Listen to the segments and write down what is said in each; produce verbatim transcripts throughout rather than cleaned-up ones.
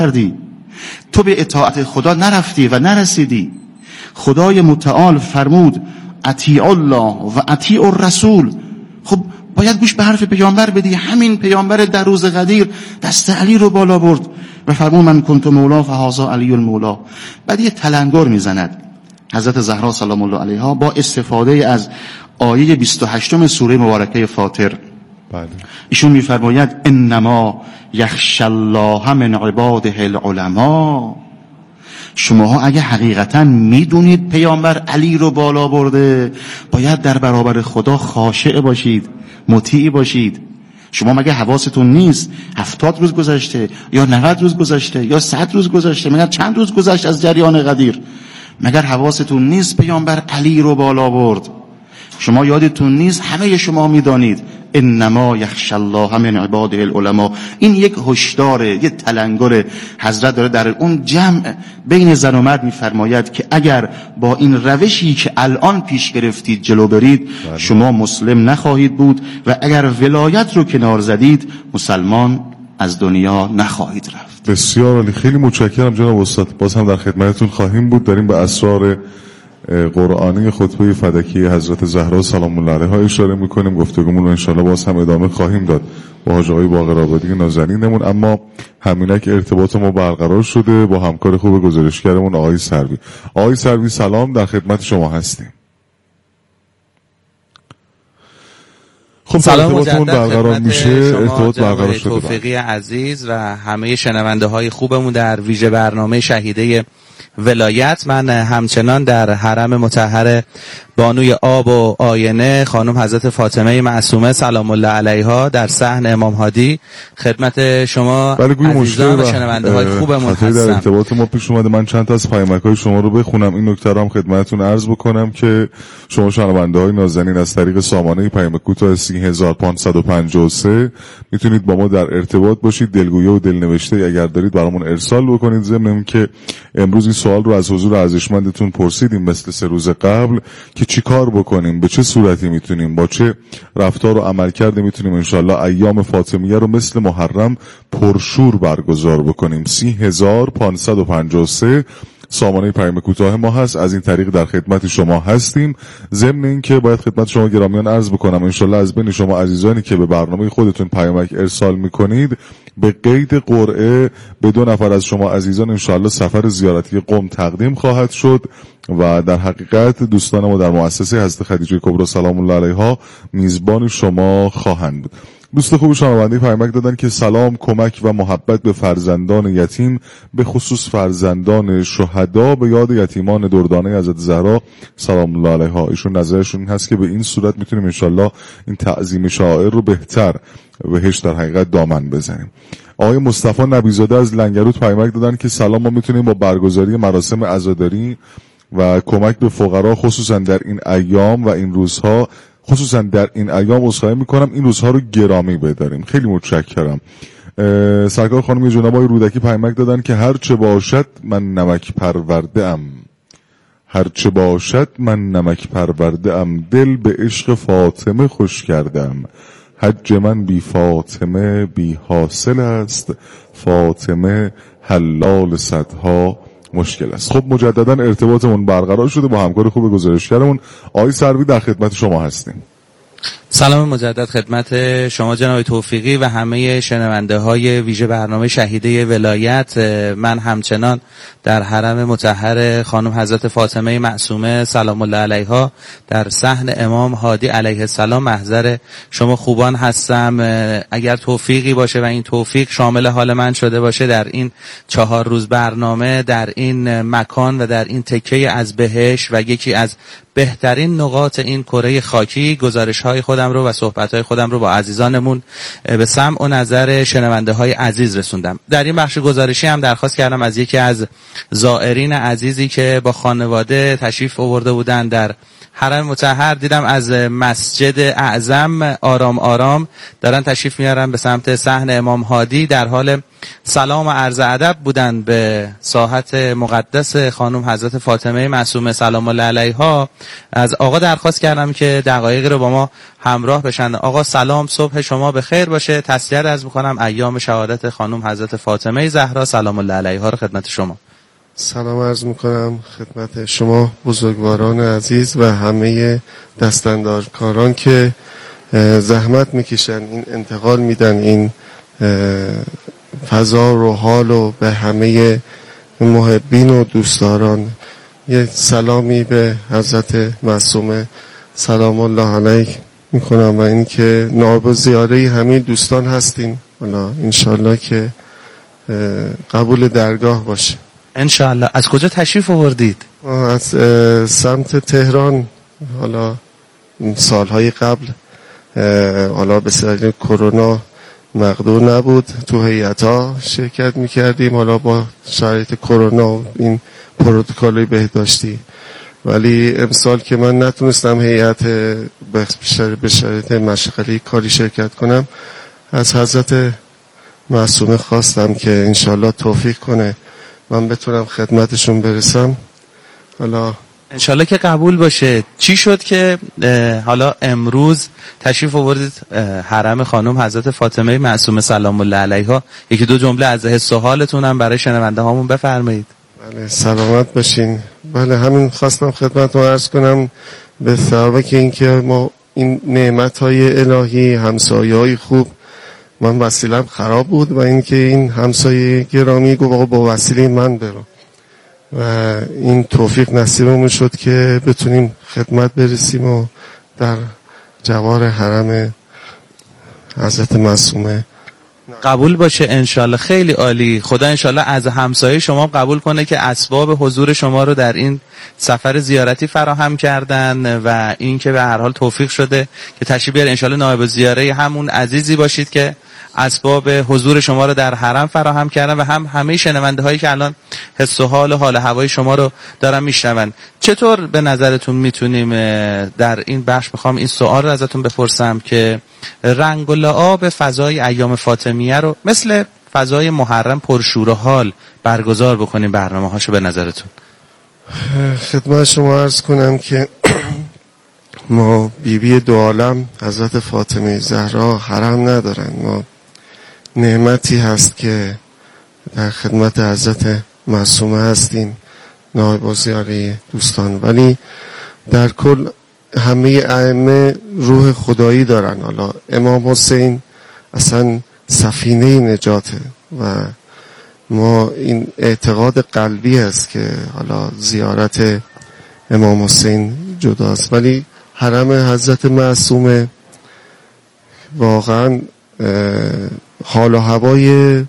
کردی، تو به اطاعت خدا نرفتی و نرسیدی. خدای متعال فرمود اطیع الله و اطیع الرسول. خب باید گوش به حرف پیامبر بدی. همین پیامبر در روز غدیر دست علی رو بالا برد و فرمود من کنت مولا فهذا علی المولا. بعد یه تلنگر میزند حضرت زهرا سلام الله علیها با استفاده از آیه بیست و هشت سوره مبارکه فاطر. بله. ایشون میفرماید انما یخشی الله من عباده العلماء. شماها اگه حقیقتا میدونید پیامبر علی رو بالا برده، باید در برابر خدا خاشع باشید، مطیع باشید. شما مگه حواستون نیست هفتاد روز گذشته یا نود روز گذشته یا صد روز گذشته، مگر چند روز گذشت از جریان غدیر؟ مگر حواستون نیست پیامبر علی رو بالا برد؟ شما یادتون نیست؟ همه شما میدانید انما یخشی الله من عباده العلماء. این یک هشداره، یک تلنگر حضرت داره در اون جمع بین زن و مرد میفرماید که اگر با این روشی که الان پیش گرفتید جلو برید بله. شما مسلم نخواهید بود و اگر ولایت رو کنار زدید مسلمان از دنیا نخواهید رفت. بسیار عالی، خیلی متشکرم جناب استاد. باز هم در خدمتتون خواهیم بود. داریم به اسرار قرآنی خطبه فدکی حضرت زهرا سلام الله علیها اشاره میکنیم. گفتگومون رو انشاءالله باز هم ادامه خواهیم داد با حاج آقای باقرآبادی نازنینمون. اما همینک ارتباط ما برقرار شده با همکار خوب گزارشگرمون آقای سروی. آقای سروی سلام، در خدمت شما هستیم. خب سلام مجدد برقرار میشه، ارتباط برقرار شده. توفیقی عزیز و همه شنونده های خوبمون در ویژه برنامه شهیده ولایت. من همچنان در حرم مطهر بانوی آب و آینه خانم حضرت فاطمه معصومه سلام الله علیها در صحن امام هادی خدمت شما عزیزان و شنونده های خوبمون هستم. در ارتباط ما پیش اومده من چند تا از پیامک های شما رو بخونم. این نکته رو هم خدمتتون عرض بکنم که شما شنونده های نازنین از طریق سامانه پیامک کوتاه سی هزار و پانصد و پنجاه و سه میتونید با ما در ارتباط باشید. دلگویی و دلنوشته اگر دارید برامون ارسال بکنید. ضمن اینکه امروز این سوال رو از حضور ارزشمندتون پرسیدیم مثل سه روز قبل که چی کار بکنیم، به چه صورتی میتونیم، با چه رفتار و عمل کرده میتونیم انشالله ایام فاطمیه رو مثل محرم پرشور برگزار بکنیم. سی هزار و پانصد و پنجاه و سه سامانه پیام کوتاه ما هست. از این طریق در خدمت شما هستیم. ضمن این که باید خدمت شما گرامیان عرض بکنم انشالله از بین شما عزیزانی که به برنامه خودتون پیامک ارسال میکنید به قید قرعه به دو نفر از شما عزیزان انشالله سفر زیارتی قم تقدیم خواهد شد و در حقیقت دوستان ما در مؤسسه حضرت خدیجه کبری سلام الله علیها میزبان شما خواهند بود. دوست خوب شنونده پیامک دادن که سلام، کمک و محبت به فرزندان یتیم، به خصوص فرزندان شهدا، به یاد یتیمان دردانه حضرت زهرا سلام الله علیها. ایشون نظرشون هست که به این صورت میتونیم انشالله این تعظیم شاعر رو بهتر بهش در حقیقت دامن بزنیم. آقای مصطفی نبیزاده از لنگرود پیامک دادن که سلام، ما میتونیم با برگزاری مراسم عزاداری و کمک به فقرا خصوصا در این ایام و این روزها خصوصا در این ایام عذرخواهی میکنم این روزها رو گرامی بداریم. خیلی متشکرم. سرکار خانم جناب آقای رودکی پیامک دادن که هر چه باشد من نمک پرورده ام، هر چه باشد من نمک پرورده ام، دل به عشق فاطمه خوش کردم، حج من بی فاطمه بی حاصل است، فاطمه حلال صدها مشکل است. خب مجددا ارتباطمون برقرار شده با همکار خوب گزارشگرمون آقای سروی، در خدمت شما هستیم. سلام مجدد خدمت شما جناب توفیقی و همه شنونده های ویژه برنامه شهیده ولایت. من همچنان در حرم مطهر خانم حضرت فاطمه معصومه سلام الله علیها در صحن امام هادی علیه السلام محضر شما خوبان هستم. اگر توفیقی باشه و این توفیق شامل حال من شده باشه در این چهار روز برنامه در این مکان و در این تکه از بهشت و یکی از بهترین نقاط این کره خاکی گزارش های خودم رو و صحبت های خودم رو با عزیزانمون به سمع و نظر شنونده های عزیز رسوندم. در این بخش گزارشی هم درخواست کردم از یکی از زائرین عزیزی که با خانواده تشریف آورده بودن در حرم مطهر دیدم از مسجد اعظم آرام آرام دارن تشریف میارن به سمت صحن امام هادی، در حال سلام و عرض ادب بودن به ساحت مقدس خانم حضرت فاطمه معصومه سلام الله علیها. از آقا درخواست کردم که دقایقی رو با ما همراه بشن. آقا سلام، صبح شما به خیر باشه. تسلیت عرض میکنم ایام شهادت خانم حضرت فاطمه زهرا سلام الله علیها رو خدمت شما. سلام عرض میکنم خدمت شما بزرگواران عزیز و همه دستاندارکاران که زحمت میکشن، این انتقال میدن این فضا رو حال و به همه محبین و دوستداران. یه سلامی به حضرت معصومه سلام الله علیه میکنم و این که نائب زیاره همه دوستان هستیم. حالا انشالله که قبول درگاه باشه انشالله. از کجا تشریف آوردید؟ از سمت تهران. حالا سالهای قبل حالا به سبب کرونا مقدور نبود، تو هیئت‌ها شرکت میکردیم حالا با شرایط کرونا و این پروتکل بهداشتی، ولی امسال که من نتونستم هیئت به شرایط مشغله کاری شرکت کنم، از حضرت معصومه خواستم که انشالله توفیق کنه من بتونم خدمتشون برسم. حالا انشالله که قبول باشه. چی شد که حالا امروز تشریف آوردید حرم خانم حضرت فاطمه معصومه سلام الله علیها؟ یکی دو جمله از حس و حالتون هم برای شنونده هامون بفرمایید. بله سلامت باشین. بله همین خواستم خدمتتون عرض کنم به سبب که این که ما این نعمت های الهی، همسایه های خوب، من وسیلم خراب بود و این که این همسایه گرامی گفت با وسیله من برو و این توفیق نصیبمون شد که بتونیم خدمت برسیم و در جوار حرم حضرت معصومه. قبول باشه انشالله. خیلی عالی. خدا انشالله از همسایه شما قبول کنه که اسباب حضور شما رو در این سفر زیارتی فراهم کردن و این که به هر حال توفیق شده که تشریف بیاره. انشالله نایب زیاره همون عزیزی باشید که اسباب حضور شما رو در حرم فراهم کردن و هم همه شنونده هایی که الان حس و حال و حال هوای شما رو دارن میشنون. چطور به نظرتون میتونیم در این بخش، میخوام این سوال رو ازتون بپرسم که رنگ و لعاب فضای ایام فاطمیه رو مثل فضای محرم پرشور و حال برگزار بکنیم برنامه هاشو به نظرتون؟ خدمت شما عرض کنم که ما بیبی دو عالم حضرت فاطمه زهرا حرم ندارن. ما نعمتی هست که در خدمت حضرت معصومه هستیم، نایب زیاره دوستان، ولی در کل همه ائمه روح خدایی دارن. حالا امام حسین اصلا سفینه نجاته و ما این اعتقاد قلبی است که حالا زیارت امام حسین جداست، ولی حرم حضرت معصومه واقعا حال و هوای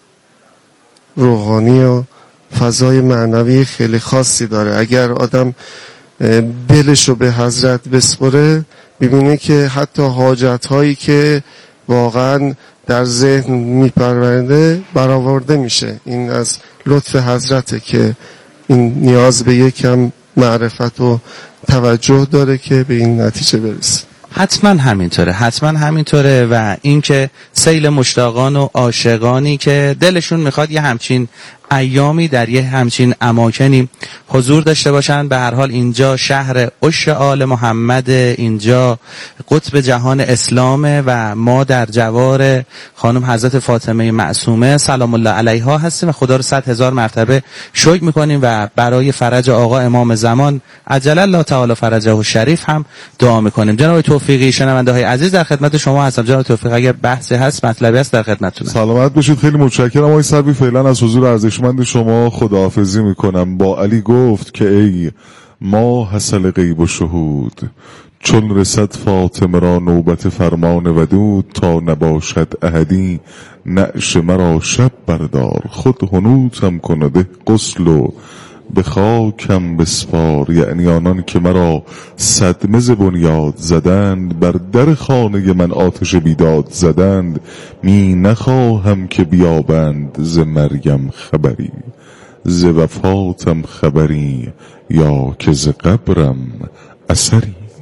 روحانی و فضای معنوی خیلی خاصی داره. اگر آدم دلش رو به حضرت بسپره ببینه که حتی حاجت هایی که واقعا در ذهن میپرورده برآورده میشه. این از لطف حضرته که این نیاز به یکم معرفت و توجه داره که به این نتیجه برسه. حتما همینطوره، حتما همینطوره. و اینکه سیل مشتاقان و عاشقانی که دلشون میخواد یه همچین ایامی در یه همچین اماکنی حضور داشته باشن. به هر حال اینجا شهر عشق آل محمد، اینجا قطب جهان اسلامه و ما در جوار خانم حضرت فاطمه معصومه سلام الله علیها هستیم و خدا رو صد هزار مرتبه شکر میکنیم و برای فرج آقا امام زمان عجل الله تعالی فرجه و شریف هم دعا میکنیم. جناب توفیقی، شنونده های عزیز در خدمت شما هستم. جناب توفیق اگر بحثی هست مطلبی هست در خدمتتونم. سلامت باشید. خیلی متشکرم آقای سلبی. فعلا از حضور ارزشمند شما خداحافظی میکنم. با علی گفت که ای ما حاصل غیب و شهود، چون رسد فاطمه را نوبت فرمان ودود، تا نباشد احدی نعش مرا شب بردار، خود حنوطم کنده غسل و به خاکم بسپار. یعنی آنان که مرا صدمه ز بنیاد زدند، بر در خانه من آتش بیداد زدند، می نخواهم که بیابند ز مریم خبری، ز وفاتم خبری، یا که ز قبرم اثری.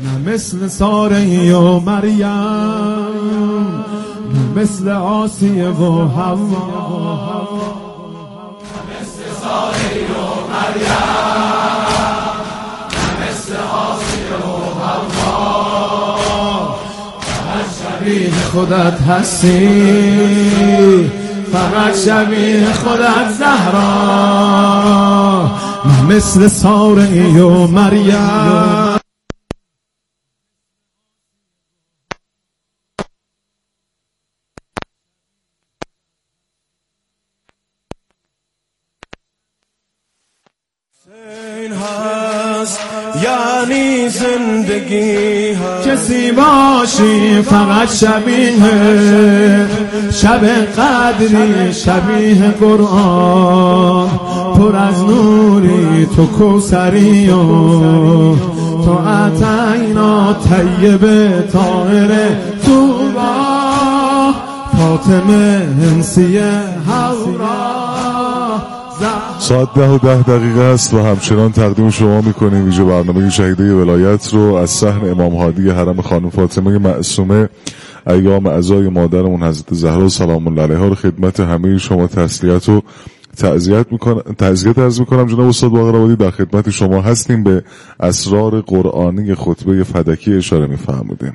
نه مثل ساره و مریم، نه مثل آسیه و حوا، مثل ساره و مریم، مثل آسیه و حوا. فقط شبیه خودت هستی، فقط شبیه خودت زهرا، مثل ساره و مریم. یعنی زندگی هست کسی باشی فقط شبیه شب قدری، شبیه قرآن، پر از نوری تو کوثری و تو عطینا طیبه طاهره توبا، فاطمه انسیه حورا. ساعت ده و ده دقیقه است و همچنان تقدیم شما میکنیم ویژه برنامه شهیده ولایت رو از صحن امام هادی حرم خانم فاطمه معصومه ایام عزای مادرمون حضرت زهرا سلام الله علیها رو خدمت همه شما تسلیت و تعزیت میکنم تعزیت عرض میکنم. جناب استاد باقرآبادی در خدمت شما هستیم. به اسرار قرآنی خطبه فدکی اشاره میفرمودیم.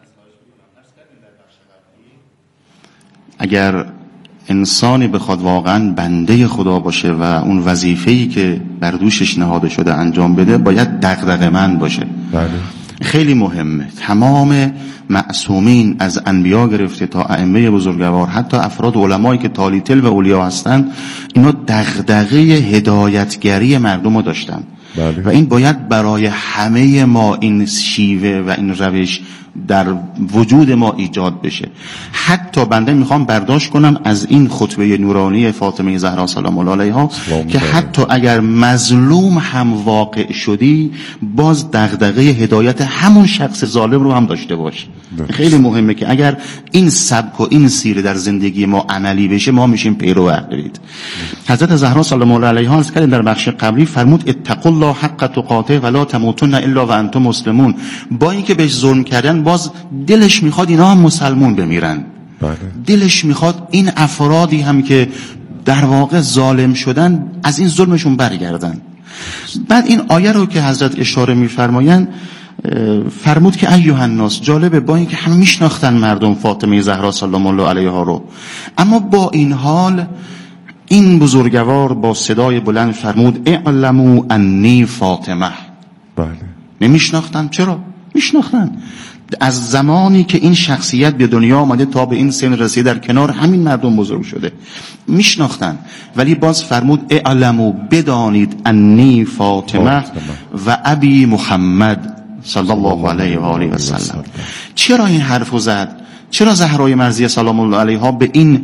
اگر انسانی بخواد واقعا بنده خدا باشه و اون وظیفه‌ای که بر دوشش نهاده شده انجام بده، باید دغدغه‌مند باشه. بله. خیلی مهمه. تمام معصومین از انبیا گرفته تا ائمه بزرگوار، حتی افراد علمایی که تالیتل و اولیا هستند، اینا دغدغه هدایتگری مردم رو داشتن. بله. و این باید برای همه ما این شیوه و این روش در وجود ما ایجاد بشه. حتی بنده میخوام برداشت کنم از این خطبه نورانی فاطمه زهرا سلام الله علیها که حتی اگر مظلوم هم واقع شدی، باز دغدغه هدایت همون شخص ظالم رو هم داشته باش. ده. خیلی مهمه که اگر این سبک و این سیره در زندگی ما عملی بشه، ما میشیم پیرو اهل. حضرت زهرا سلام الله علیها از کردن در بخش قبلی فرمود اتقوا الله حق تقاته ولا تموتن الا وانتم مسلمون. با اینکه بهش ظلم کردن، باز دلش میخواد اینا هم مسلمون بمیرن. بله. دلش میخواد این افرادی هم که در واقع ظالم شدن از این ظلمشون برگردن. بعد این آیه رو که حضرت اشاره میفرمایند، فرمود که ایها الناس، جالبه با اینکه همه میشناختن مردم فاطمه زهرا سلام الله علیها رو، اما با این حال این بزرگوار با صدای بلند فرمود اعلموا انی فاطمه. بله. نمیشناختن؟ چرا؟ میشناختن. از زمانی که این شخصیت به دنیا آمده تا به این سن رسیده، در کنار همین مردم بزرگ شده، میشناختن. ولی باز فرمود اعلموا، بدانید، انی فاطمه و ابی محمد صلی الله علیه و آله و سلم. چرا این حرفو زد؟ چرا زهرای مرضیه سلام الله علیها به این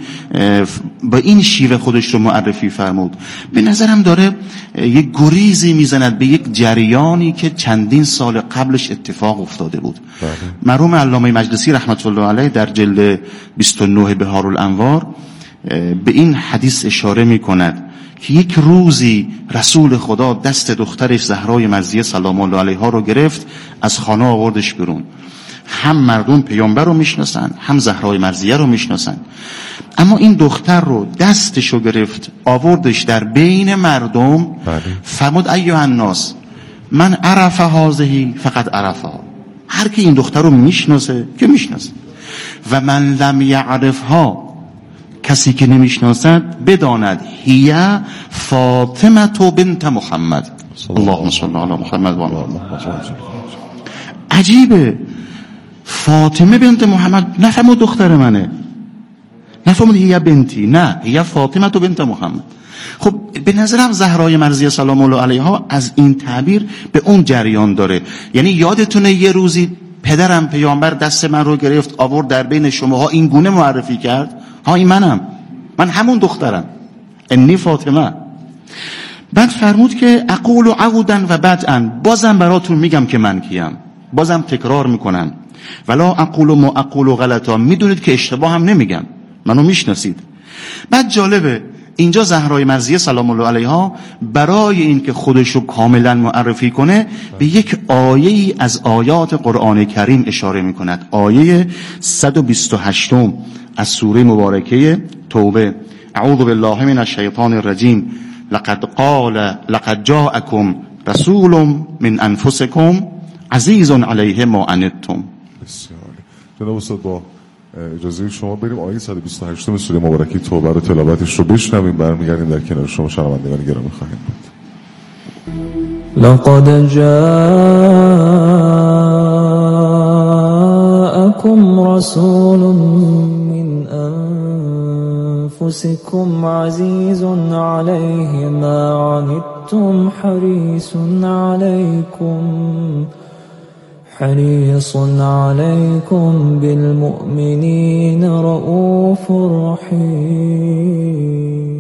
به این شیوه خودش رو معرفی فرمود؟ به نظرم داره یک گریزی میزند به یک جریانی که چندین سال قبلش اتفاق افتاده بود. مرحوم علامه مجلسی رحمت الله علیه در جلد بیست و نه بهارالانوار به این حدیث اشاره میکند که یک روزی رسول خدا دست دخترش زهرای مرضیه سلام الله علیها رو گرفت، از خانه آوردش بیرون. هم مردم پیامبر رو میشناسن، هم زهرای مرضیه رو میشناسن، اما این دختر رو دستش رو گرفت آوردش در بین مردم. بله. فرمود ایها الناس من عرف هذه فقط عرفها. هر کی این دختر رو میشناسه که میشناسه، و من لم یعرفها، کسی که نمیشناسد بداند هی فاطمه بنت محمد. اللهم صل علی محمد و علی محمد. عجیبه، فاطمه بنت محمد، نفهمون دختر منه، نفهمون هی بنتی، نه، هی فاطمه بنت محمد. خب به نظرم زهرای مرضیه سلام الله علیها از این تعبیر به اون جریان داره. یعنی یادتونه یه روزی پدرم پیامبر دست من رو گرفت آورد در بین شماها این گونه معرفی کرد، ها این منم، من همون دخترم، انی فاطمه. بعد فرمود که اقول عودا و بدءا، بازم براتون میگم که من کیم، بازم تکرار میکنم، ولا اقول ما اقول غلطا، میدونید که اشتباه هم نمیگم، منو میشناسید. بعد جالبه اینجا زهرای مرضیه سلام الله علیها برای این که خودشو کاملا معرفی کنه به یک آیه ای از آیات قرآن کریم اشاره می کند. آیه صد و بیست و هشت از سوره مبارکه توبه. اعوذ بالله من الشیطان الرجیم. لقد قال لقد جاءكم رسول من انفسكم عزیز علیه ما عنتم. بسیار جناب استاد، با اجازه شما بریم آیه صد و بیست و هشت سوره مبارکه توبه رو تلاوتش رو بشنویم، برمیگردیم در کنار شما شنوندگان گرامی خواهیم بود. لقد جاءكم رسول من أنفسكم عزيز عليه ما عنتم حريص عليكم حريص عليكم بالمؤمنين رؤوف رحيم.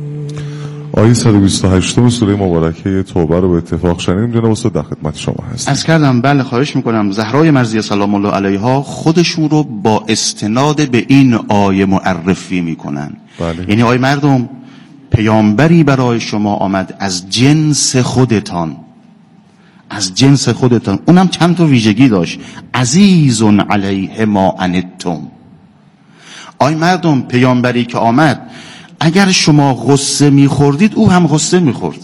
آیه صد و بیست و هشت سوره مبارکه توبه رو به اتفاق شنیدیم. جناب استاد در خدمت شما هستم. عرض کردم بله، خواهش میکنم. زهرای مرضیه سلام الله علیها خودشون رو با استناد به این آیه معرفی میکنن. بله. یعنی آیه مردم، پیامبری برای شما آمد از جنس خودتان، از جنس خودتان، اونم چند تا ویژگی داشت. عزیز علیه ما عنتم. آی مردم، پیامبری که آمد اگر شما غصه میخوردید او هم غصه میخورد،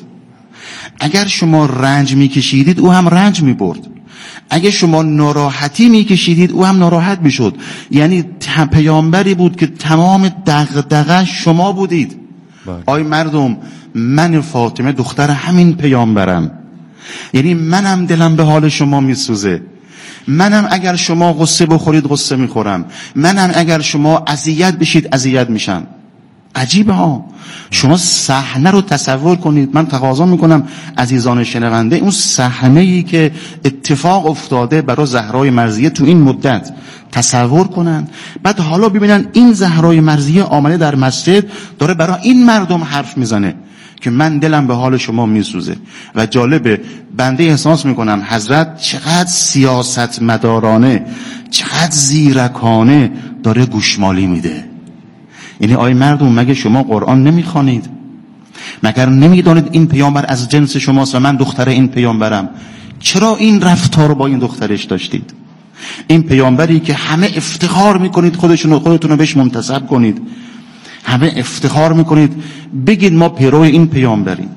اگر شما رنج میکشیدید او هم رنج میبرد، اگر شما ناراحتی میکشیدید او هم ناراحت میشد. یعنی پیامبری بود که تمام دغدغه شما بودید. آی مردم، من فاطمه دختر همین پیامبرم، یعنی منم دلم به حال شما میسوزه، منم اگر شما غصه بخورید غصه میخورم، منم اگر شما اذیت بشید اذیت میشم. عجیبه ها. شما صحنه رو تصور کنید. من تقاضا میکنم عزیزان شنونده اون صحنه ای که اتفاق افتاده برای زهرای مرضیه تو این مدت تصور کنن، بعد حالا ببینن این زهرای مرضیه آمده در مسجد داره برای این مردم حرف میزنه که من دلم به حال شما میسوزه. و جالبه، بنده احساس میکنم حضرت چقدر سیاست مدارانه، چقدر زیرکانه داره گوشمالی میده. یعنی آی مردم، مگه شما قرآن نمیخوانید؟ مگر نمیدانید این پیامبر از جنس شماست و من دختر این پیامبرم؟ چرا این رفتار رو با این دخترش داشتید؟ این پیامبری که همه افتخار میکنید خودشون خودتون رو بهش منتسب کنید، همه افتخار میکنید بگید ما پیروی این پیامبریم.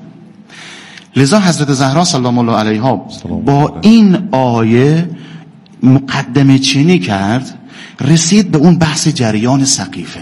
لذا حضرت زهرا سلام الله علیها با این آیه مقدمه چینی کرد، رسید به اون بحث جریان سقیفه.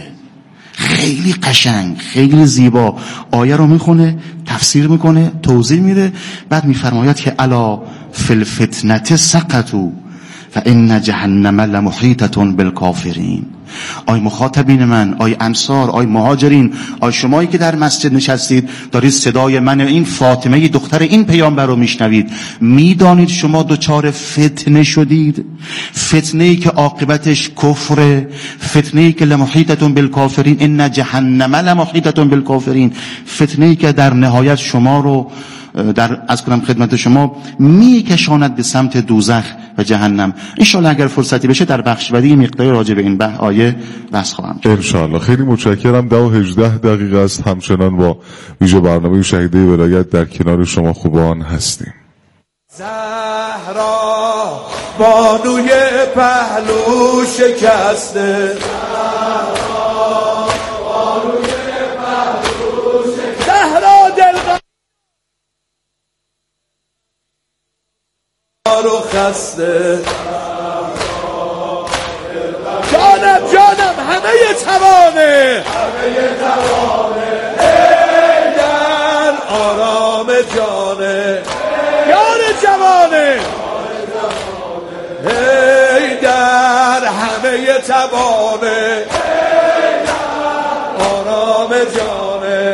خیلی قشنگ، خیلی زیبا آیه رو میخونه، تفسیر میکنه، توضیح میده، بعد میفرماید که الا فی الفتنه سقطوا فان جهنم لمحیطه بالکافرین. آی مخاطبین من، آی انصار، آی مهاجرین، آی شمایی که در مسجد نشستید دارید صدای من این فاطمه دختر این پیامبر رو میشنوید، میدانید شما دچار فتنه شدید؟ فتنه‌ای که عاقبتش کفره، فتنه‌ای که لمحیطه بالکافرین، ان جهنم لمحیطه بالکافرین، فتنه‌ای که در نهایت شما رو در از کنم خدمت شما میکشاند به سمت دوزخ و جهنم. انشاءالله اگر فرصتی بشه در بخش بعدی مقداری راجع به این به آیه بحث خواهم کرد. انشاءالله. خیلی متشکرم. ده و هجده دقیقه است همچنان با ویژه برنامه شهیده ولایت در کنار شما خوبان هستیم. زهرا بانوی پهلو شکسته، رو خسته، جانم جانم همه توانه، همه توانه ای در آرام جانه، یار جوانه ای در همه توانه، ای در آرام جانه،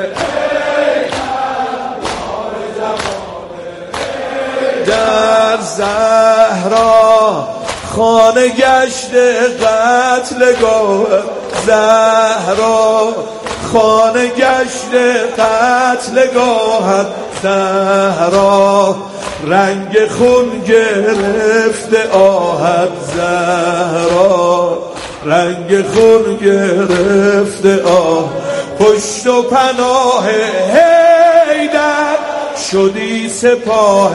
در زهرا خانه گشت قتلگاه، زهرا خانه گشت قتلگاه، زهرا رنگ خون گرفته آهد، زهرا رنگ خون گرفته آه، پشت و پناه حیدر شدی سپاه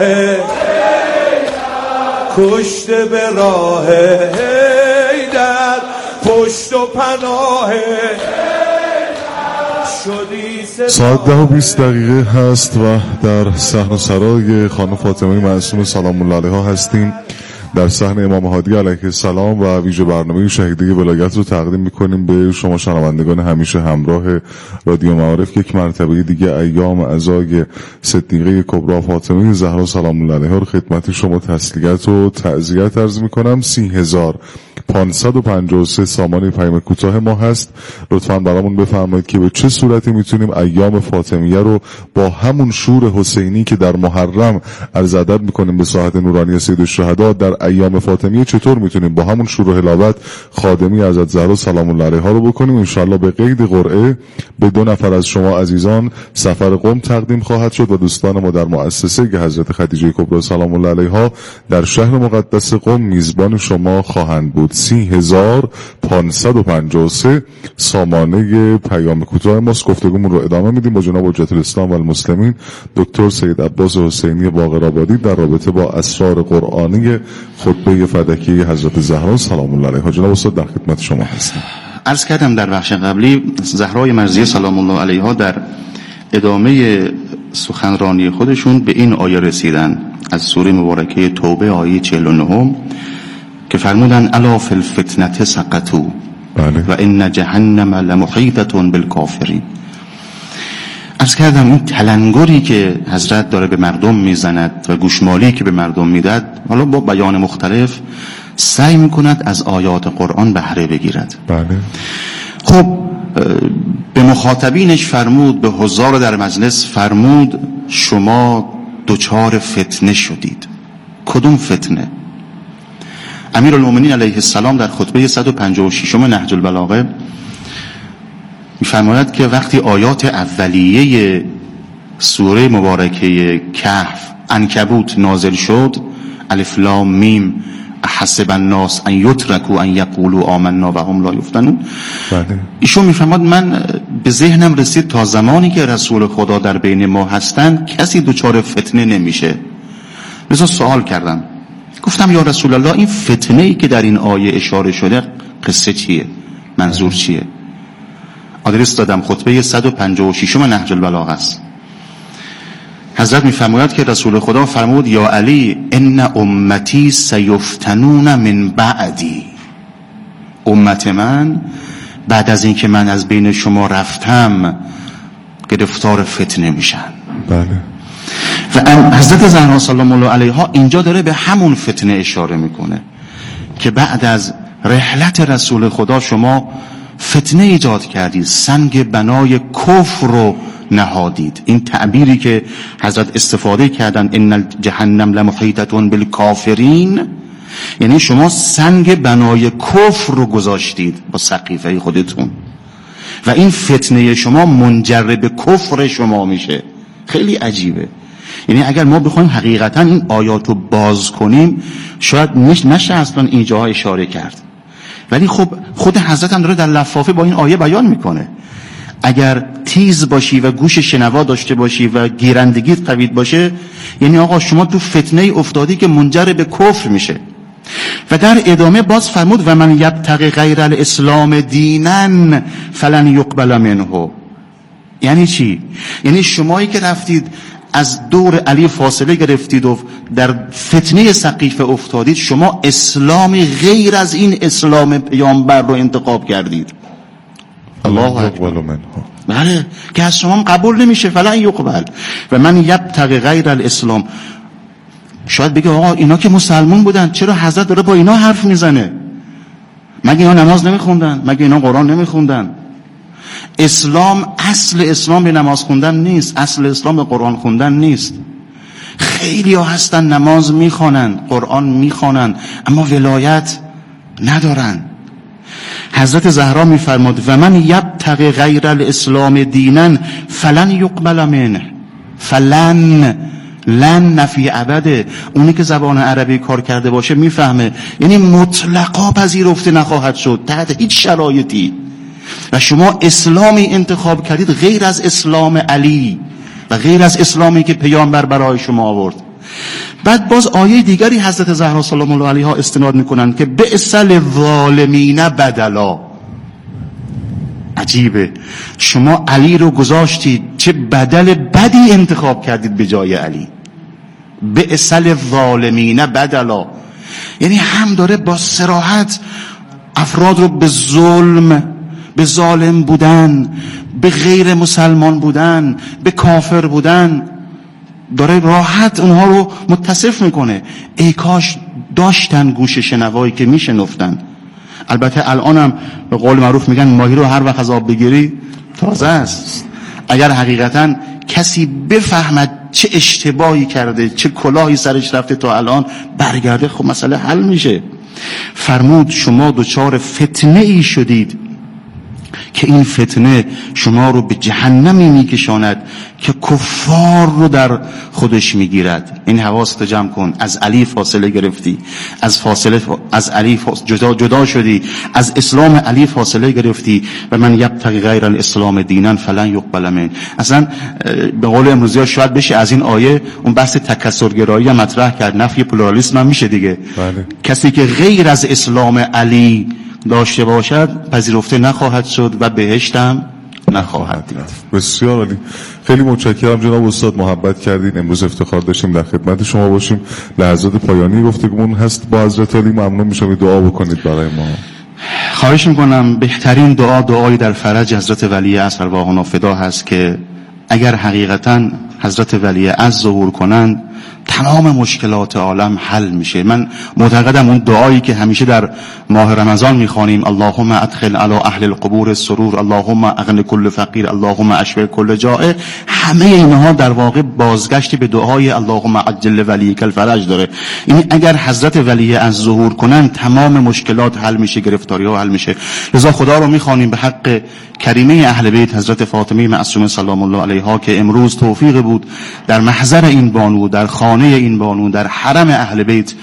کشته به راه حیدر پشت و پناه شدی ساعت ده و بیست دقیقه هست و در صحن سرای خانم فاطمه معصومه سلام الله علیها هستیم. در صحن امام هادی علیه السلام و ویژه برنامه شهیده ولایت رو تقدیم میکنیم به شما شنوندگان همیشه همراه رادیو معارف. یک مرتبه دیگه ایام عزای صدیقه کبری فاطمه زهرا سلام الله علیها رو خدمت شما تسلیت و تعزیت عرض میکنم. سی هزار پانصد و پنجاه و سه سامانه پیام کوتاه ما هست. لطفاً برامون بفرمایید که به چه صورتی میتونیم ایام فاطمیه رو با همون شور حسینی که در محرم عرض ادب میکنیم به ساحت نورانی سید الشهدا، در ایام فاطمیه چطور میتونیم با همون شور و حلاوت خادمی حضرت زهرا سلام الله علیها رو بکنیم. انشالله به قید قرعه به دو نفر از شما عزیزان سفر قم تقدیم خواهد شد و دوستان ما در مؤسسه که حضرت خدیجه کبری سلام الله علیها در شهر مقدس قم میزبان شما خواهند بود. سی هزار پانصد و پنجاه و سه سامانه پیام کوتاه ماست. گفتگومون رو ادامه میدیم با جناب حجت الاسلام و المسلمین دکتر سید عباس حسینی باقرآبادی در رابطه با اسرار قرآنی خطبه فدکی حضرت زهرا سلام الله علیها. جناب استاد در خدمت شما هستم. عرض کردم در بخش قبلی زهرای مرضیه سلام الله علیها در ادامه سخنرانی خودشون به این آیه رسیدن از سوره مبارکه توبه آیه چهل و نه که فرمودن الا فی الفتنه سقطوا بله. و ان جهنم لمحیطه بالکافرین. عرض کردم این تلنگری که حضرت داره به مردم میزند و گوشمالی که به مردم میداد، حالا با بیان مختلف سعی میکند از آیات قرآن بهره بگیرد. بله. خب به مخاطبینش فرمود، به حضار در مجلس فرمود شما دوچار فتنه شدید. کدوم فتنه؟ امیرالمومنین علیه السلام در خطبه صد و پنجاه و شش نهج البلاغه می‌فرماید که وقتی آیات اولیه سوره مبارکه کهف عنکبوت نازل شد، الف لام میم حسب الناس ان یترکوا ان یقولوا آمنا و هم لا یفتنون، بله. ایشون می‌فرماد من به ذهنم رسید تا زمانی که رسول خدا در بین ما هستند کسی دچار فتنه نمیشه. لذا سوال کردم، گفتم یا رسول الله این فتنه‌ای که در این آیه اشاره شده قصه چیه؟ منظور چیه؟ آدرس دادم خطبه صد و پنجاه و شش نهج البلاغه است. حضرت می‌فرماید که رسول خدا فرمود یا علی ان امتی سیفتنون من بعدی، امت من بعد از اینکه من از بین شما رفتم گرفتار فتنه میشن. بله. و حضرت زهرا سلام الله علیها اینجا داره به همون فتنه اشاره میکنه که بعد از رحلت رسول خدا شما فتنه ایجاد کردید، سنگ بنای کفر رو نهادید. این تعبیری که حضرت استفاده کردن ان جهنم لمحیطه بالکافرین، یعنی شما سنگ بنای کفر رو گذاشتید با سقیفه خودتون و این فتنه شما منجر به کفر شما میشه. خیلی عجیبه. یعنی اگر ما بخوایم حقیقتا این آیات رو باز کنیم شاید نشه اصلا اینجاها اشاره کرد، ولی خب خود حضرت هم داره در لفافه با این آیه بیان میکنه. اگر تیز باشی و گوش شنوا داشته باشی و گیرندگیت قوی باشه، یعنی آقا شما تو فتنه افتادی که منجر به کفر میشه. و در ادامه باز فرمود و من یبتغی غیر الاسلام دینا فلن یقبل منه. یعنی چی؟ یعنی شمایی که رفتید از دور علی فاصله گرفتید و در فتنه سقیفه افتادید، شما اسلام غیر از این اسلام پیامبر رو انتخاب کردید. الله اکبر. بله که از شما قبول نمیشه. فلن یقبل و من یبتغی غیر الاسلام. شاید بگه آقا اینا که مسلمون بودن چرا حضرت داره با اینا حرف میزنه؟ مگه اینا نماز نمیخوندن؟ مگه اینا قرآن نمیخوندن؟ اسلام، اصل اسلام به نماز خوندن نیست، اصل اسلام به قرآن خوندن نیست. خیلی ها هستن نماز میخوانن، قرآن میخوانن، اما ولایت ندارن. حضرت زهرا میفرماد و من یبتغی غیر الاسلام دینا فلن یقبل منه. فلن لن نفی ابده. اونی که زبان عربی کار کرده باشه میفهمه، یعنی مطلقا پذیرفته نخواهد شد تحت هیچ شرایطی. و شما اسلامی انتخاب کردید غیر از اسلام علی و غیر از اسلامی که پیامبر برای شما آورد. بعد باز آیه دیگری حضرت زهرا سلام الله علیها استناد میکنن که بئس للظالمین بدلا. عجیبه، شما علی رو گذاشتید، چه بدل بدی انتخاب کردید به جای علی. بئس للظالمین بدلا، یعنی هم داره با صراحت افراد رو به ظلم، به ظالم بودن، به غیر مسلمان بودن، به کافر بودن داره راحت اونها رو متصف میکنه. ای کاش داشتن گوش شنوایی که میشنفتن. البته الانم به قول معروف میگن ماهی رو هر وقت از آب بگیری تازه است. اگر حقیقتا کسی بفهمد چه اشتباهی کرده، چه کلاهی سرش رفته تا الان، برگرده، خب مسئله حل میشه. فرمود شما دچار فتنه ای شدید که این فتنه شما رو به جهنمی میکشاند که کفار رو در خودش میگیرد. این حواست جمع کن. از علی فاصله گرفتی، از فاصله از علی جدا جدا شدی، از اسلام علی فاصله گرفتی و من یبتغی غیر الاسلام دینا فلن یقبل منه. اصلا به قول امروزی ها شاید بشه از این آیه اون بحث تکثرگرایی هم مطرح کرد، نفی پلورالیسم هم میشه دیگه. بله. کسی که غیر از اسلام علی داشته باشد پذیرفته نخواهد شد و بهشتم نخواهد دید. بسیار عالی، خیلی متشکرم جناب استاد، محبت کردید. امروز افتخار داشتیم در خدمت شما باشیم. لحظات پایانی گفتگومون هست با حضرت علی، ممنون میشم دعا بکنید برای ما. خواهش میکنم. بهترین دعا دعای در فرج حضرت ولی عصر ارواحنا فدا هست که اگر حقیقتا حضرت ولی عصر ظهور کنند تمام مشکلات عالم حل میشه. من معتقدم اون دعایی که همیشه در ماه رمضان میخوانیم، اللهم ادخل علی اهل القبور السرور، اللهم اغن کل فقیر، اللهم اشفی کل جائع، همه اینها در واقع بازگشتی به دعای اللهم عجل ولیک الفرج داره. این اگر حضرت ولی از ظهور کنن تمام مشکلات حل میشه، گرفتاری ها حل میشه. لذا خدا رو میخوانیم به حق کریمه اهل بیت حضرت فاطمه معصومه سلام الله علیها که امروز توفیق بود در محضر این بانو، در خانه این بانو، در حرم اهل بیت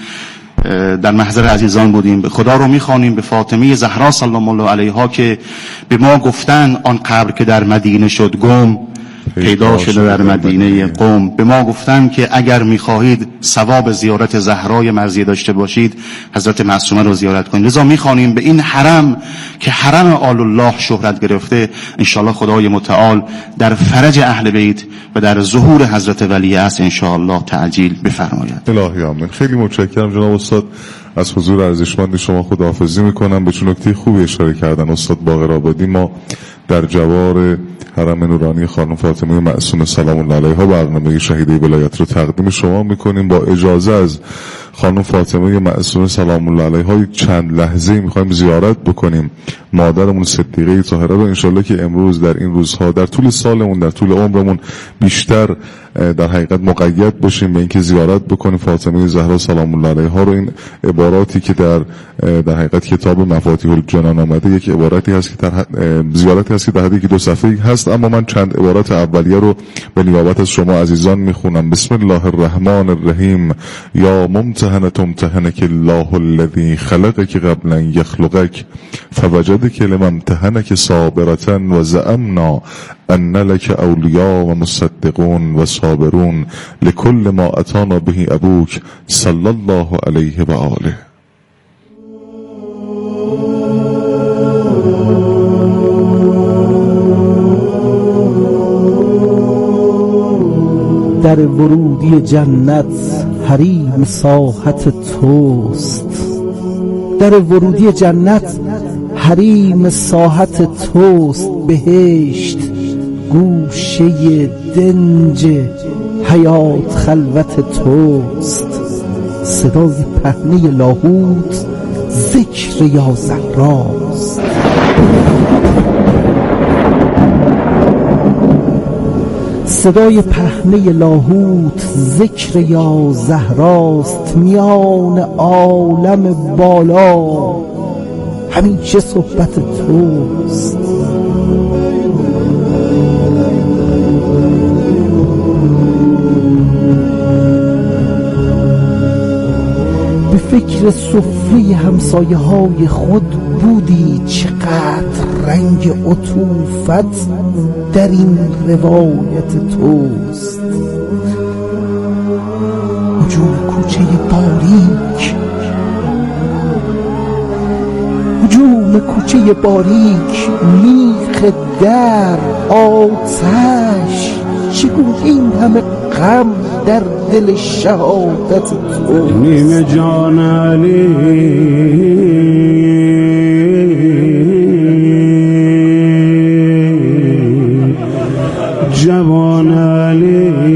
در محضر عزیزان بودیم. خدا رو میخوانیم به فاطمه زهرا سلام الله علیها که به ما گفتن آن قبر که در مدینه شد گم پیدا شده در مدینه قم. به ما گفتن که اگر میخواهید ثواب زیارت زهرای مرضیه داشته باشید حضرت معصومه رو زیارت کنید. لذا میخوانیم به این حرم که حرم آل الله شهرت گرفته، انشاءالله خدای متعال در فرج اهل بیت و در ظهور حضرت ولی عصر انشاءالله تعجیل بفرماید. الهی آمین. خیلی متشکرم جناب استاد از حضور ارزشمند شما. خداحافظی میکنم. به چون نکته خوبی اشاره کردن استاد باقرآبادی. ما در جوار حرم نورانی خانم فاطمه معصومه سلام الله علیها برنامه شهیده ولایت رو تقدیم شما میکنیم. با اجازه از خانم فاطمه معصومه سلام الله علیها چند لحظه میخوایم زیارت بکنیم مادرمون صدیقه طاهره رو. انشالله که امروز در این روزها در طول سالمون در طول عمرمون بیشتر در حقیقت مقید باشیم به اینکه زیارت بکنیم فاطمه زهرا سلام الله علیها رو. این عباراتی که در در حقیقت کتاب مفاتیح الجنان آمده یک عبارتی هست که در زیارتی هست که در حد یک دو صفحه‌ای هست، اما من چند عبارات اولیه رو به نیابت از شما عزیزان میخونم. بسم الله الرحمن الرحیم. یا ممتحنه امتحنک الله الذی خلقک قبل ان یخلقک فوجدک لما امتحنک صابرة و زعمنا ان لك اولیاء و مصدقون و صابرون لكل ما اتانا به ابوک صلی الله علیه و آله. در ورودی جنت حریم ساحت توست، در ورودی جنت حریم ساحت توست، بهشت گوشه دنج حیات خلوت توست، صدای پهنه لاهوت ذکر یا زهراست، صدای پهنه لاهوت ذکر یا زهراست، میان عالم بالا همیشه صحبت توست. به فکر سفره همسایه های خود بودی چقدر رنگ عطوفت در این روایت توست. هجوم کوچه باریک، هجوم کوچه باریک، میخ در آتش، چگونه این همه غم در دل شهادت تو؟ نیم جان علی